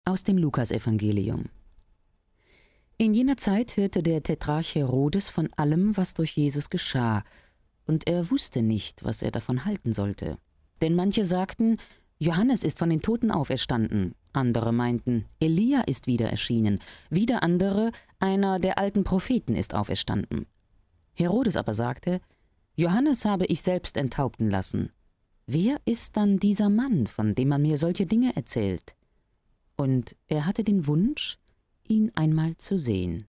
Aus dem Lukasevangelium. In jener Zeit hörte der Tetrarch Herodes von allem, was durch Jesus geschah, und er wusste nicht, was er davon halten sollte. Denn manche sagten, Johannes ist von den Toten auferstanden, andere meinten, Elia ist wieder erschienen, wieder andere, einer der alten Propheten ist auferstanden. Herodes aber sagte, Johannes habe ich selbst enthaupten lassen. Wer ist dann dieser Mann, von dem man mir solche Dinge erzählt? Und er hatte den Wunsch, ihn einmal zu sehen.